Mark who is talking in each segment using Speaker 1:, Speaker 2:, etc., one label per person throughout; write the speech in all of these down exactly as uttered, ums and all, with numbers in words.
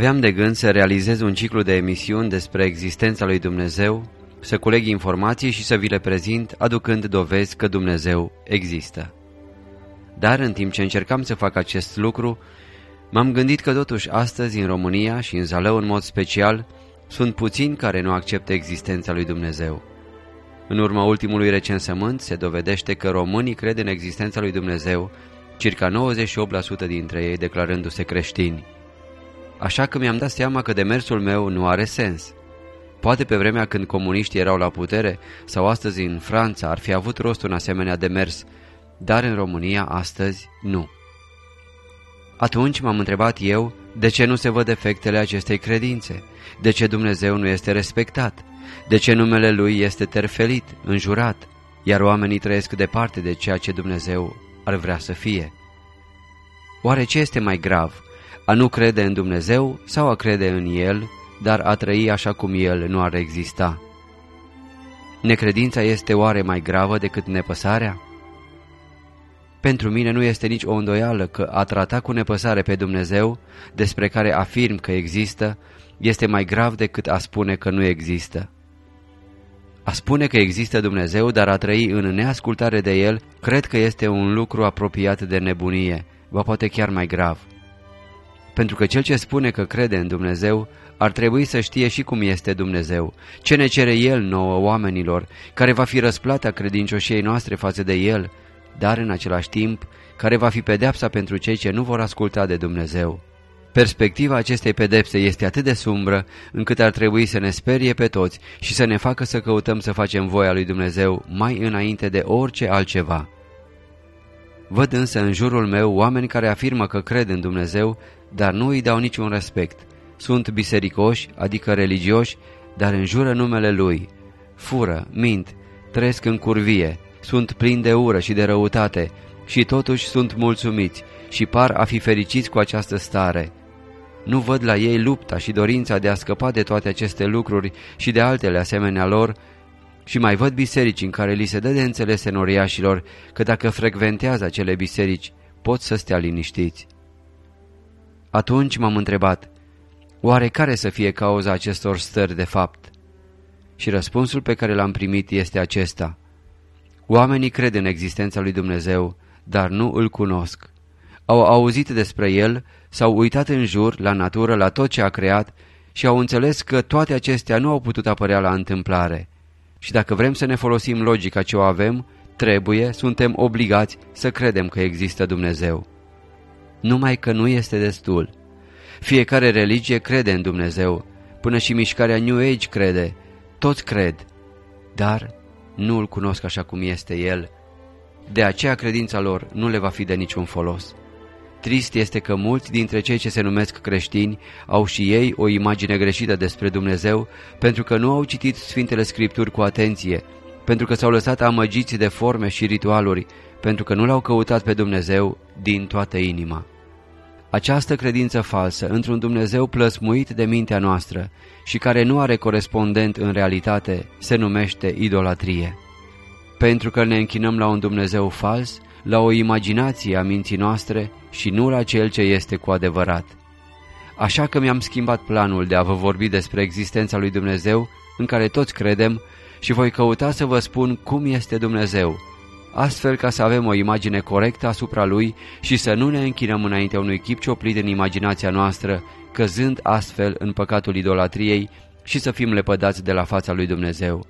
Speaker 1: Aveam de gând să realizez un ciclu de emisiuni despre existența lui Dumnezeu, să culeg informații și să vi le prezint, aducând dovezi că Dumnezeu există. Dar în timp ce încercam să fac acest lucru, m-am gândit că totuși astăzi în România și în Zalău în mod special sunt puțini care nu acceptă existența lui Dumnezeu. În urma ultimului recensământ se dovedește că românii cred în existența lui Dumnezeu, circa nouăzeci și opt la sută dintre ei declarându-se creștini. Așa că mi-am dat seama că demersul meu nu are sens. Poate pe vremea când comuniștii erau la putere sau astăzi în Franța ar fi avut rost un asemenea demers, dar în România astăzi nu. Atunci m-am întrebat eu de ce nu se văd efectele acestei credințe, de ce Dumnezeu nu este respectat, de ce numele Lui este terfelit, înjurat, iar oamenii trăiesc departe de ceea ce Dumnezeu ar vrea să fie. Oare ce este mai grav, a nu crede în Dumnezeu sau a crede în El, dar a trăi așa cum El nu ar exista? Necredința este oare mai gravă decât nepăsarea? Pentru mine nu este nici o îndoială că a trata cu nepăsare pe Dumnezeu, despre care afirm că există, este mai grav decât a spune că nu există. A spune că există Dumnezeu, dar a trăi în neascultare de El, cred că este un lucru apropiat de nebunie, ba poate chiar mai grav. Pentru că cel ce spune că crede în Dumnezeu ar trebui să știe și cum este Dumnezeu, ce ne cere El nouă oamenilor, care va fi răsplata credincioșiei noastre față de El, dar în același timp care va fi pedeapsa pentru cei ce nu vor asculta de Dumnezeu. Perspectiva acestei pedepse este atât de sumbră încât ar trebui să ne sperie pe toți și să ne facă să căutăm să facem voia lui Dumnezeu mai înainte de orice altceva. Văd însă în jurul meu oameni care afirmă că cred în Dumnezeu, dar nu îi dau niciun respect. Sunt bisericoși, adică religioși, dar înjură numele Lui. Fură, mint, trăiesc în curvie, sunt plini de ură și de răutate și totuși sunt mulțumiți și par a fi fericiți cu această stare. Nu văd la ei lupta și dorința de a scăpa de toate aceste lucruri și de altele asemenea lor, și mai văd biserici în care li se dă de înțeles enoriașilor că dacă frecventează acele biserici pot să stea liniștiți. Atunci m-am întrebat, oare care să fie cauza acestor stări de fapt? Și răspunsul pe care l-am primit este acesta. Oamenii cred în existența lui Dumnezeu, dar nu îl cunosc. Au auzit despre El, s-au uitat în jur, la natură, la tot ce a creat și au înțeles că toate acestea nu au putut apărea la întâmplare. Și dacă vrem să ne folosim logica ce o avem, trebuie, suntem obligați să credem că există Dumnezeu. Numai că nu este destul. Fiecare religie crede în Dumnezeu, până și mișcarea New Age crede, toți cred, dar nu îl cunosc așa cum este El. De aceea credința lor nu le va fi de niciun folos. Trist este că mulți dintre cei ce se numesc creștini au și ei o imagine greșită despre Dumnezeu, pentru că nu au citit Sfintele Scripturi cu atenție, pentru că s-au lăsat amăgiți de forme și ritualuri, pentru că nu l-au căutat pe Dumnezeu din toată inima. Această credință falsă într-un Dumnezeu plăsmuit de mintea noastră și care nu are corespondent în realitate se numește idolatrie. Pentru că ne închinăm la un Dumnezeu fals, la o imaginație a minții noastre și nu la Cel ce este cu adevărat. Așa că mi-am schimbat planul de a vă vorbi despre existența lui Dumnezeu, în care toți credem, și voi căuta să vă spun cum este Dumnezeu, astfel ca să avem o imagine corectă asupra Lui și să nu ne închinăm înaintea unui chip cioplit în imaginația noastră, căzând astfel în păcatul idolatriei și să fim lepădați de la fața lui Dumnezeu.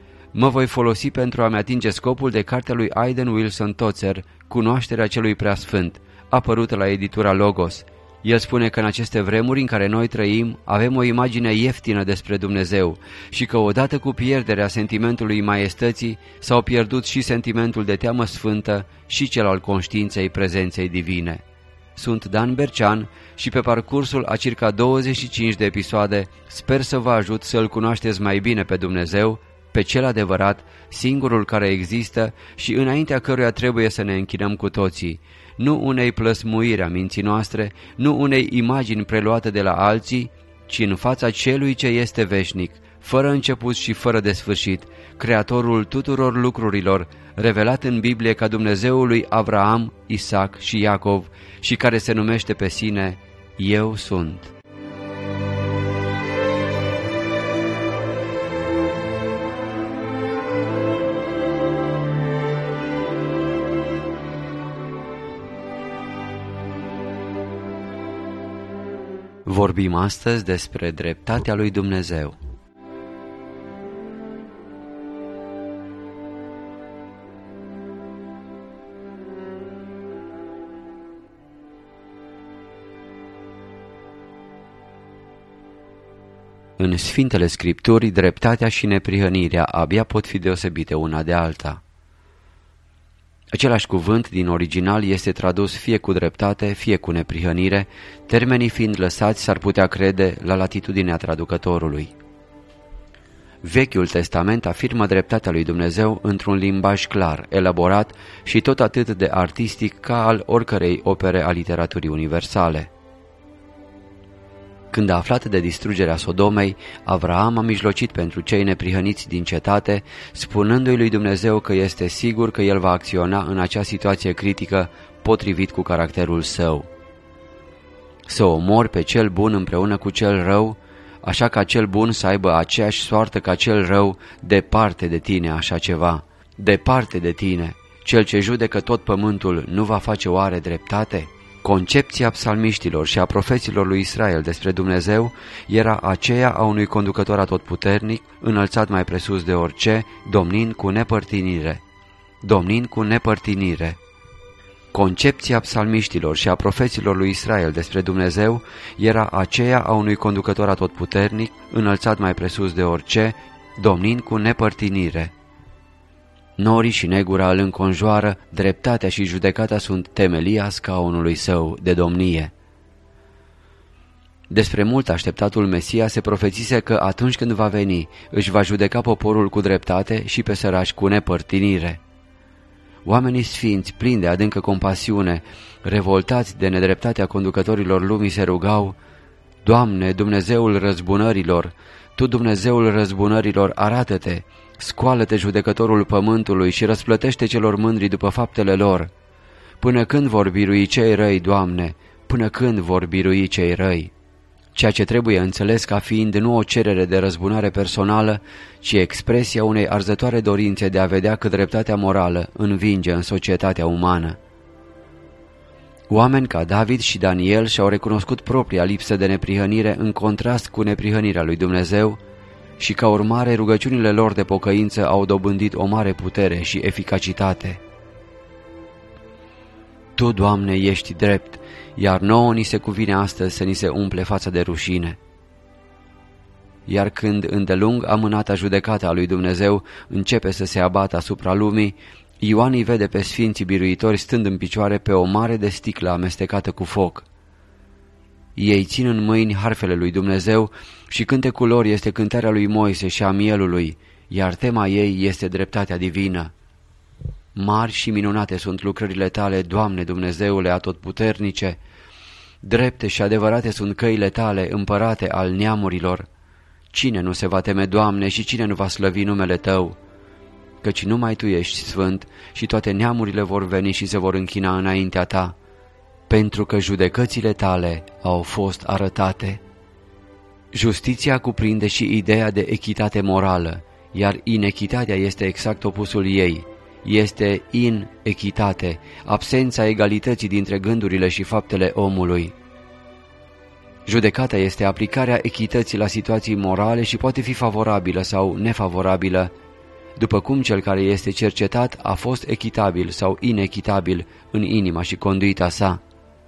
Speaker 1: Mă voi folosi pentru a-mi atinge scopul de cartea lui Aidan Wilson Tozer, Cunoașterea celui preasfânt, apărută la editura Logos. El spune că în aceste vremuri în care noi trăim avem o imagine ieftină despre Dumnezeu și că odată cu pierderea sentimentului maiestății s-au pierdut și sentimentul de teamă sfântă și cel al conștiinței prezenței divine. Sunt Dan Bercean și pe parcursul a circa douăzeci și cinci de episoade sper să vă ajut să-L cunoașteți mai bine pe Dumnezeu, pe cel adevărat, singurul care există și înaintea căruia trebuie să ne închinăm cu toții, nu unei plăsmuiri a minții noastre, nu unei imagini preluate de la alții, ci în fața celui ce este veșnic, fără început și fără de sfârșit, Creatorul tuturor lucrurilor, revelat în Biblie ca Dumnezeul lui Avraam, Isaac și Iacov și care se numește pe sine Eu sunt. Vorbim astăzi despre dreptatea lui Dumnezeu. În Sfintele Scripturi, dreptatea și neprihănirea abia pot fi deosebite una de alta. Același cuvânt din original este tradus fie cu dreptate, fie cu neprihănire, termenii fiind lăsați s-ar putea crede la latitudinea traducătorului. Vechiul Testament afirmă dreptatea lui Dumnezeu într-un limbaj clar, elaborat și tot atât de artistic ca al oricărei opere a literaturii universale. Când a aflat de distrugerea Sodomei, Avraam a mijlocit pentru cei neprihăniți din cetate, spunându-i lui Dumnezeu că este sigur că el va acționa în acea situație critică potrivit cu caracterul său. Să omori pe cel bun împreună cu cel rău, așa ca cel bun să aibă aceeași soartă ca cel rău, departe de tine așa ceva. Departe de tine, cel ce judecă tot pământul nu va face oare dreptate? Concepția psalmiștilor și a profeților lui Israel despre Dumnezeu era aceea a unui conducător atotputernic, înălțat mai presus de orice, domnind cu nepărtinire. Domnind cu nepărtinire. Concepția psalmiștilor și a profeților lui Israel despre Dumnezeu era aceea a unui conducător atotputernic, înălțat mai presus de orice, domnind cu nepărtinire. Norii și negura îl înconjoară, dreptatea și judecata sunt temelia scaunului său de domnie. Despre mult așteptatul Mesia se profețise că atunci când va veni, își va judeca poporul cu dreptate și pe săraci cu nepărtinire. Oamenii sfinți, plini de adâncă compasiune, revoltați de nedreptatea conducătorilor lumii, se rugau: Doamne, Dumnezeul răzbunărilor, Tu, Dumnezeul răzbunărilor, arată-te! Scoală-te, judecătorul pământului, și răsplătește celor mândri după faptele lor. Până când vor birui cei răi, Doamne? Până când vor birui cei răi? Ceea ce trebuie înțeles ca fiind nu o cerere de răzbunare personală, ci expresia unei arzătoare dorințe de a vedea că dreptatea morală învinge în societatea umană. Oameni ca David și Daniel și-au recunoscut propria lipsă de neprihănire în contrast cu neprihănirea lui Dumnezeu, și ca urmare rugăciunile lor de pocăință au dobândit o mare putere și eficacitate. Tu, Doamne, ești drept, iar nouă ni se cuvine astăzi să ni se umple fața de rușine. Iar când îndelung amânata judecata a lui Dumnezeu începe să se abată asupra lumii, Ioan îi vede pe sfinții biruitori stând în picioare pe o mare de sticlă amestecată cu foc. Ei țin în mâini harfele lui Dumnezeu și cântecul lor este cântarea lui Moise și a mielului, iar tema ei este dreptatea divină. Mari și minunate sunt lucrările tale, Doamne Dumnezeule atotputernice, drepte și adevărate sunt căile tale, împărate al neamurilor. Cine nu se va teme, Doamne, și cine nu va slăvi numele Tău? Căci numai Tu ești sfânt și toate neamurile vor veni și se vor închina înaintea Ta, pentru că judecățile Tale au fost arătate. Justiția cuprinde și ideea de echitate morală, iar inechitatea este exact opusul ei. Este inechitate, absența egalității dintre gândurile și faptele omului. Judecata este aplicarea echității la situații morale și poate fi favorabilă sau nefavorabilă, după cum cel care este cercetat a fost echitabil sau inechitabil în inima și conduita sa.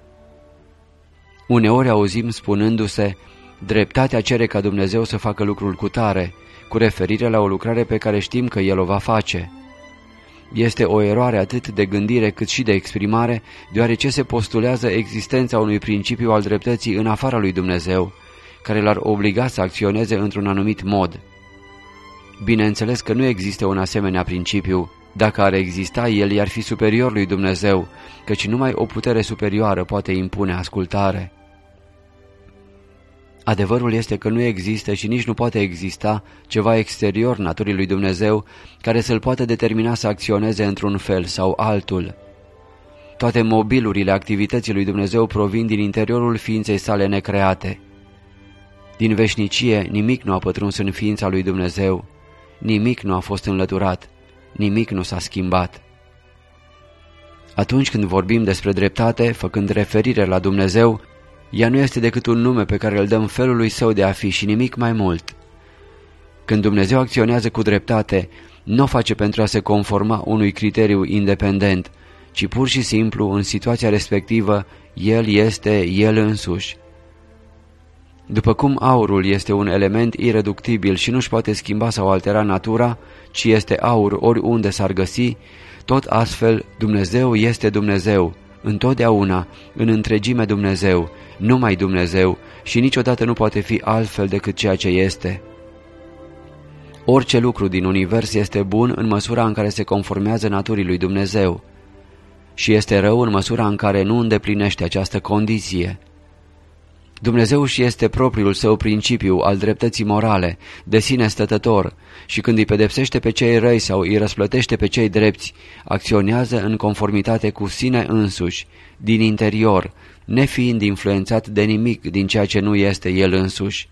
Speaker 1: Uneori auzim spunându-se: dreptatea cere ca Dumnezeu să facă lucrul cutare, cu referire la o lucrare pe care știm că El o va face. Este o eroare atât de gândire cât și de exprimare, deoarece se postulează existența unui principiu al dreptății în afara lui Dumnezeu, care l-ar obliga să acționeze într-un anumit mod. Bineînțeles că nu există un asemenea principiu. Dacă ar exista, el i-ar fi superior lui Dumnezeu, căci numai o putere superioară poate impune ascultare. Adevărul este că nu există și nici nu poate exista ceva exterior naturii lui Dumnezeu care să-l poată determina să acționeze într-un fel sau altul. Toate mobilurile activității lui Dumnezeu provin din interiorul ființei sale necreate. Din veșnicie nimic nu a pătruns în ființa lui Dumnezeu, nimic nu a fost înlăturat, nimic nu s-a schimbat. Atunci când vorbim despre dreptate, făcând referire la Dumnezeu, Ea nu este decât un nume pe care îl dăm felului său de a fi și nimic mai mult. Când Dumnezeu acționează cu dreptate, nu o face pentru a se conforma unui criteriu independent, ci pur și simplu, în situația respectivă, El este El însuși. După cum aurul este un element ireductibil și nu-și poate schimba sau altera natura, ci este aur oriunde s-ar găsi, tot astfel Dumnezeu este Dumnezeu, întotdeauna, în întregime Dumnezeu, numai Dumnezeu și niciodată nu poate fi altfel decât ceea ce este. Orice lucru din univers este bun în măsura în care se conformează naturii lui Dumnezeu și este rău în măsura în care nu îndeplinește această condiție. Dumnezeu și este propriul său principiu al dreptății morale, de sine stătător, și când îi pedepsește pe cei răi sau îi răsplătește pe cei drepți, acționează în conformitate cu sine însuși, din interior, nefiind influențat de nimic din ceea ce nu este El însuși.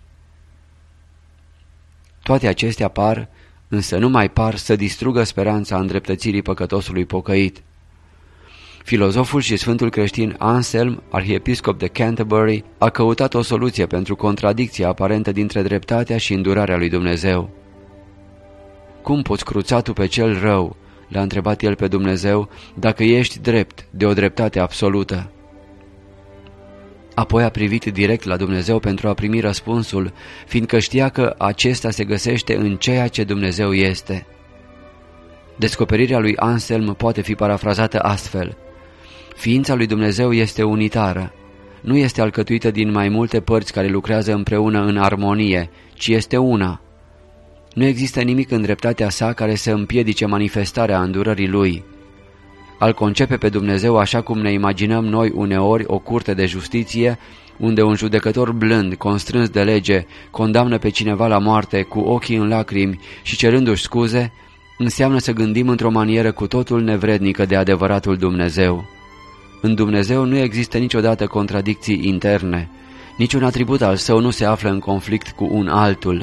Speaker 1: Toate acestea par, însă nu mai par să distrugă speranța îndreptățirii păcătosului pocăit. Filozoful și sfântul creștin Anselm, arhiepiscop de Canterbury, a căutat o soluție pentru contradicția aparentă dintre dreptatea și îndurarea lui Dumnezeu. Cum poți cruța tu pe cel rău, l-a întrebat el pe Dumnezeu, dacă ești drept, de o dreptate absolută? Apoi a privit direct la Dumnezeu pentru a primi răspunsul, fiindcă știa că acesta se găsește în ceea ce Dumnezeu este. Descoperirea lui Anselm poate fi parafrazată astfel: ființa lui Dumnezeu este unitară, nu este alcătuită din mai multe părți care lucrează împreună în armonie, ci este una. Nu există nimic în dreptatea sa care să împiedice manifestarea îndurării lui. Al concepe pe Dumnezeu așa cum ne imaginăm noi uneori o curte de justiție, unde un judecător blând, constrâns de lege, condamnă pe cineva la moarte cu ochii în lacrimi și cerându-și scuze, înseamnă să gândim într-o manieră cu totul nevrednică de adevăratul Dumnezeu. În Dumnezeu nu există niciodată contradicții interne, niciun atribut al său nu se află în conflict cu un altul.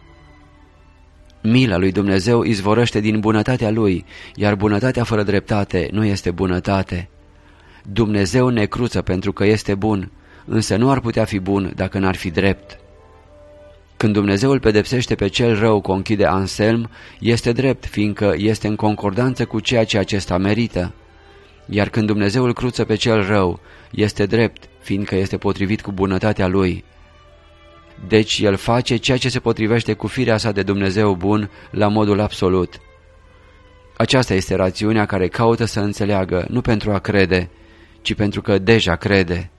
Speaker 1: Mila lui Dumnezeu izvorăște din bunătatea lui, iar bunătatea fără dreptate nu este bunătate. Dumnezeu ne cruță pentru că este bun, însă nu ar putea fi bun dacă n-ar fi drept. Când Dumnezeu îl pedepsește pe cel rău, conchide Anselm, este drept, fiindcă este în concordanță cu ceea ce acesta merită. Iar când Dumnezeu îl cruță pe cel rău, este drept, fiindcă este potrivit cu bunătatea lui. Deci el face ceea ce se potrivește cu firea sa de Dumnezeu bun la modul absolut. Aceasta este rațiunea care caută să înțeleagă, nu pentru a crede, ci pentru că deja crede.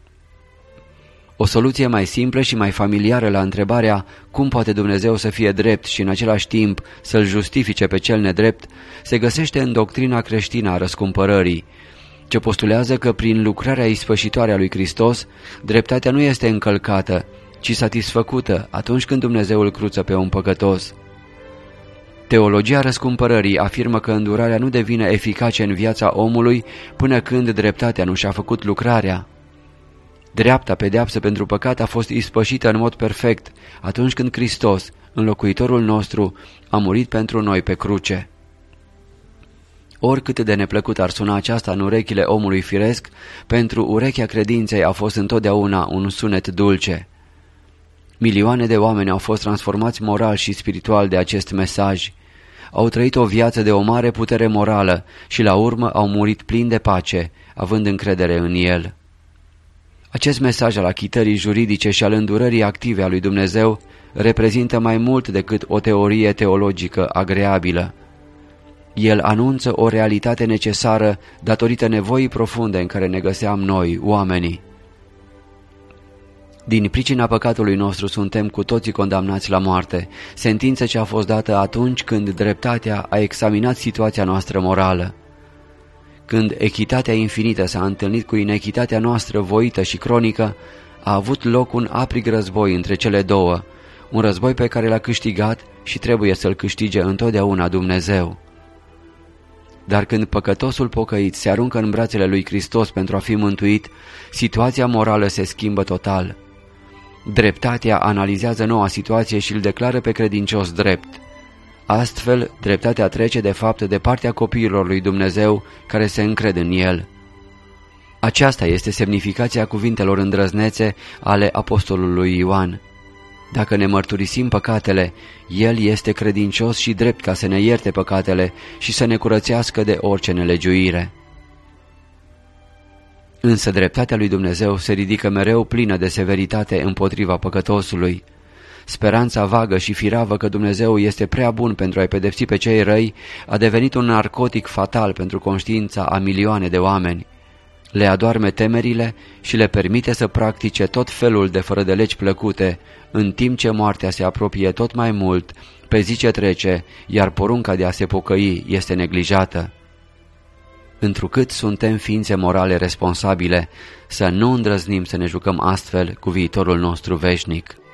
Speaker 1: O soluție mai simplă și mai familiară la întrebarea cum poate Dumnezeu să fie drept și în același timp să-l justifice pe cel nedrept se găsește în doctrina creștină a răscumpărării, ce postulează că prin lucrarea ispășitoare a lui Hristos, dreptatea nu este încălcată, ci satisfăcută atunci când Dumnezeu îl cruță pe un păcătos. Teologia răscumpărării afirmă că îndurarea nu devine eficace în viața omului până când dreptatea nu și-a făcut lucrarea. Dreapta pedeapsă pentru păcat a fost ispășită în mod perfect atunci când Hristos, înlocuitorul nostru, a murit pentru noi pe cruce. Oricât de neplăcut ar suna aceasta în urechile omului firesc, pentru urechea credinței a fost întotdeauna un sunet dulce. Milioane de oameni au fost transformați moral și spiritual de acest mesaj. Au trăit o viață de o mare putere morală și la urmă au murit plini de pace, având încredere în el. Acest mesaj al achitării juridice și al îndurării active a lui Dumnezeu reprezintă mai mult decât o teorie teologică agreabilă. El anunță o realitate necesară datorită nevoii profunde în care ne găseam noi, oamenii. Din pricina păcatului nostru suntem cu toții condamnați la moarte, sentință ce a fost dată atunci când dreptatea a examinat situația noastră morală. Când echitatea infinită s-a întâlnit cu inechitatea noastră voită și cronică, a avut loc un aprig război între cele două, un război pe care l-a câștigat și trebuie să-l câștige întotdeauna Dumnezeu. Dar când păcătosul pocăit se aruncă în brațele lui Hristos pentru a fi mântuit, situația morală se schimbă total. Dreptatea analizează noua situație și îl declară pe credincios drept. Astfel, dreptatea trece de fapt de partea copiilor lui Dumnezeu care se încred în el. Aceasta este semnificația cuvintelor îndrăznețe ale apostolului Ioan. Dacă ne mărturisim păcatele, El este credincios și drept ca să ne ierte păcatele și să ne curățească de orice nelegiuire. Însă dreptatea lui Dumnezeu se ridică mereu plină de severitate împotriva păcătosului. Speranța vagă și firavă că Dumnezeu este prea bun pentru a-i pedepsi pe cei răi a devenit un narcotic fatal pentru conștiința a milioane de oameni. Le adoarme temerile și le permite să practice tot felul de fără de legi plăcute, în timp ce moartea se apropie tot mai mult, pe zi ce trece, iar porunca de a se pocăi este neglijată. Întrucât suntem ființe morale responsabile, să nu îndrăznim să ne jucăm astfel cu viitorul nostru veșnic.